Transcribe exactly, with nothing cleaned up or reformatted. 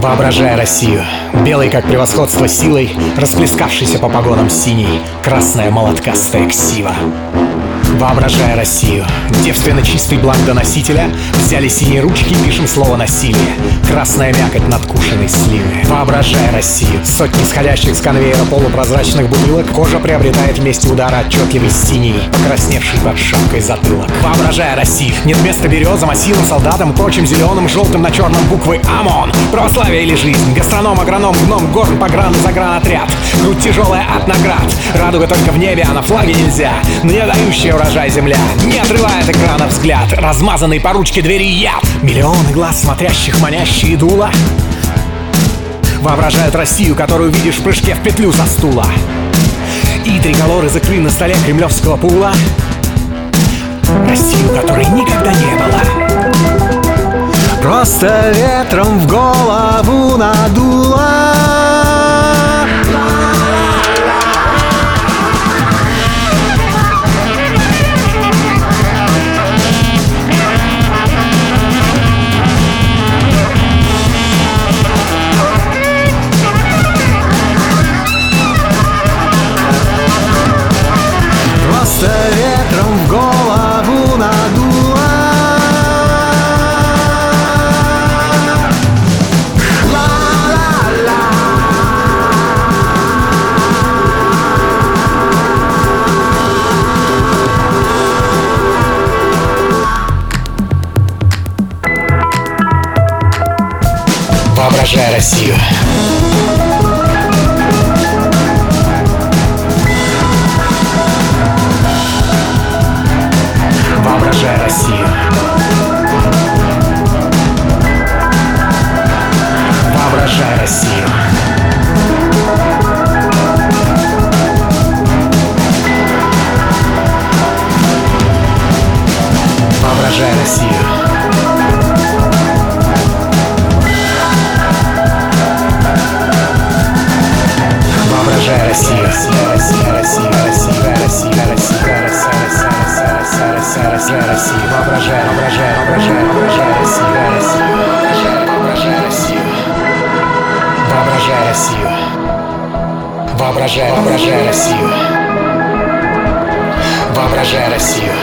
Воображая Россию, белой как превосходство силой, расплескавшейся по погонам синей, красная молоткастая ксива. Воображая Россию, девственно чистый бланк доносителя, взяли синие ручки, пишем слово «насилие», красная мякоть надкушенной сливы. Воображая Россию, сотни сходящих с конвейера полупрозрачных бутылок, кожа приобретает вместе удара отчетливый синий, покрасневший под шапкой затылок. Воображая Россию, нет места березам, осилам, солдатам, прочим зеленым, желтым на черном буквы ОМОН. Православие или жизнь, гастроном, агроном, гном, горн, погран, загранотряд, грудь тяжелая от наград, радуга только в небе, а на флаге нельзя, не дающая урожай земля, не отрывает экрана взгляд, размазанный по ручке двери яд. Миллионы глаз, смотрящих манящие дула, воображают Россию, которую видишь в прыжке в петлю со стула. И триколоры закрыли на столе кремлевского пула, Россию, которой никогда не было, просто ветром в голову надуло. Просто ветром в голову надуло. Ла-ла-ла. Воображая Россию. Воображая Россию. Воображая Россию. Воображая Россию. Воображая Россию. Россия, Россия, Россия, Россия, Россия, Россия, Россия, Россия, воображая, воображая, воображая, воображая Россию, Россию, воображая Россию, воображая Россию, воображая, воображая Россию, воображая Россию.